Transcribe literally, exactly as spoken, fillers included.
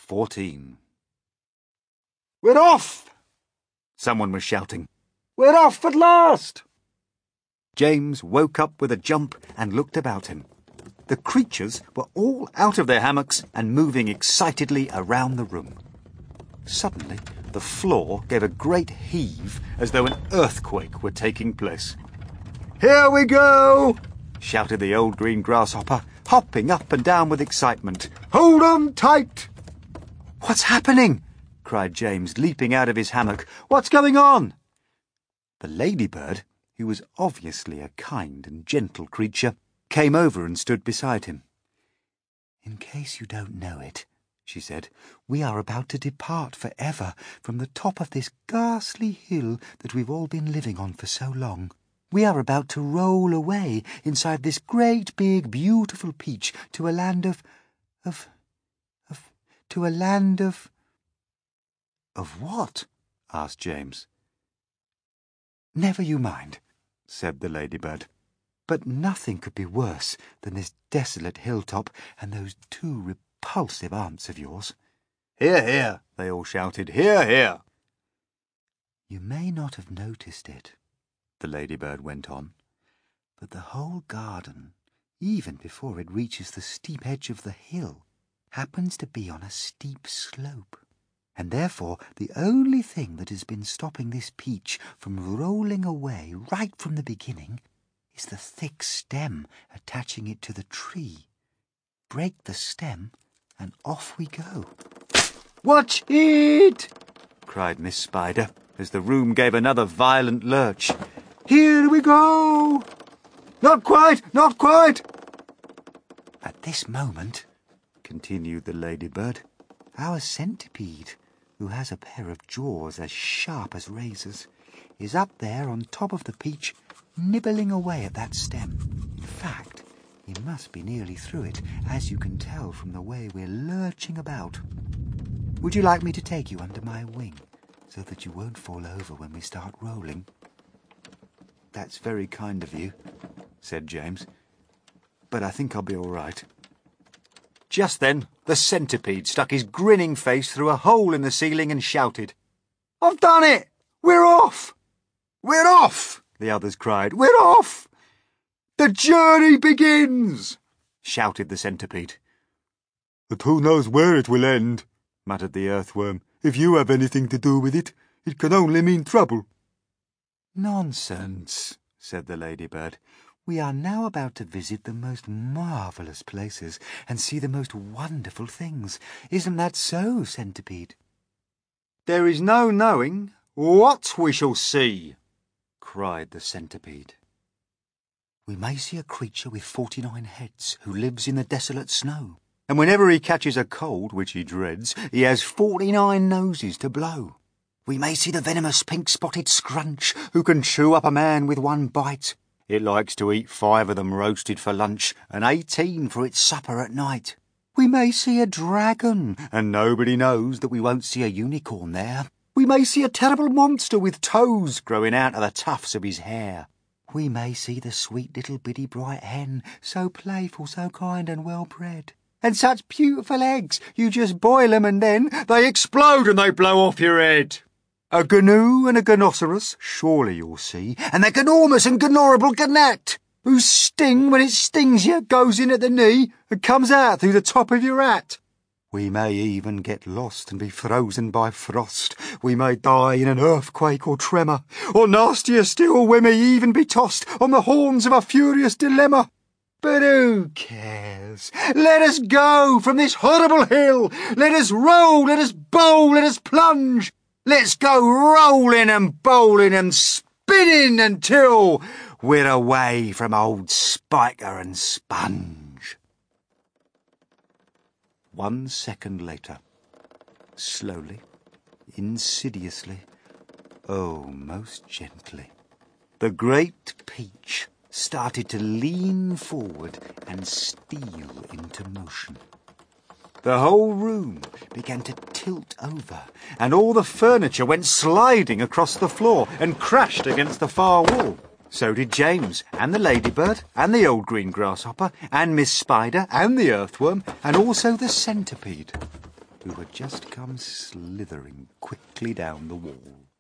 fourteen. "We're off!" someone was shouting. "We're off at last!" James woke up with a jump and looked about him. The creatures were all out of their hammocks and moving excitedly around the room. Suddenly, the floor gave a great heave as though an earthquake were taking place. "Here we go!" shouted the old green grasshopper, hopping up and down with excitement. "Hold on tight!" "What's happening?" cried James, leaping out of his hammock. "What's going on?" The ladybird, who was obviously a kind and gentle creature, came over and stood beside him. "In case you don't know it," she said, "we are about to depart for ever from the top of this ghastly hill that we've all been living on for so long. We are about to roll away inside this great, big, beautiful peach to a land of... of... of... to a land of... "Of what?" asked James. "Never you mind," said the ladybird. "But nothing could be worse than this desolate hilltop and those two repulsive aunts of yours." "Hear, hear!" they all shouted. "Hear, hear!" "You may not have noticed it," the ladybird went on, "but the whole garden, even before it reaches the steep edge of the hill, happens to be on a steep slope. And therefore the only thing that has been stopping this peach from rolling away right from the beginning is the thick stem attaching it to the tree. Break the stem, and off we go." "Watch it!" cried Miss Spider, as the room gave another violent lurch. "Here we go!" "Not quite, not quite!" "At this moment," continued the ladybird, "our centipede, who has a pair of jaws as sharp as razors, is up there on top of the peach, nibbling away at that stem. In fact, he must be nearly through it, as you can tell from the way we're lurching about. Would you like me to take you under my wing, so that you won't fall over when we start rolling?" "That's very kind of you," said James, "but I think I'll be all right." Just then, the centipede stuck his grinning face through a hole in the ceiling and shouted, "I've done it! We're off!" "We're off!" the others cried. "We're off!" "The journey begins!" shouted the centipede. "But who knows where it will end?" muttered the earthworm. "If you have anything to do with it, it can only mean trouble." "Nonsense," said the ladybird. "We are now about to visit the most marvellous places and see the most wonderful things. Isn't that so, centipede?" "There is no knowing what we shall see," cried the centipede. "We may see a creature with forty-nine heads who lives in the desolate snow, and whenever he catches a cold, which he dreads, he has forty-nine noses to blow. We may see the venomous pink-spotted scrunch who can chew up a man with one bite. It likes to eat five of them roasted for lunch and eighteen for its supper at night. We may see a dragon, and nobody knows that we won't see a unicorn there. We may see a terrible monster with toes growing out of the tufts of his hair. We may see the sweet little bitty bright hen, so playful, so kind and well-bred. And such beautiful eggs, you just boil 'em and then they explode and they blow off your head. A gnu and a gnoceros, surely you'll see, and the gnormous and gnorrible gnat, whose sting, when it stings you, goes in at the knee and comes out through the top of your hat. We may even get lost and be frozen by frost. We may die in an earthquake or tremor, or nastier still, we may even be tossed on the horns of a furious dilemma. But who cares? Let us go from this horrible hill. Let us roll, let us bowl, let us plunge. Let's go rolling and bowling and spinning until we're away from old Spiker and Sponge. One second later, slowly, insidiously, oh, most gently, the great peach started to lean forward and steal into motion. The whole room began to tilt over, and all the furniture went sliding across the floor and crashed against the far wall. So did James, and the ladybird, and the old green grasshopper, and Miss Spider, and the earthworm, and also the centipede. who had just come slithering quickly down the wall.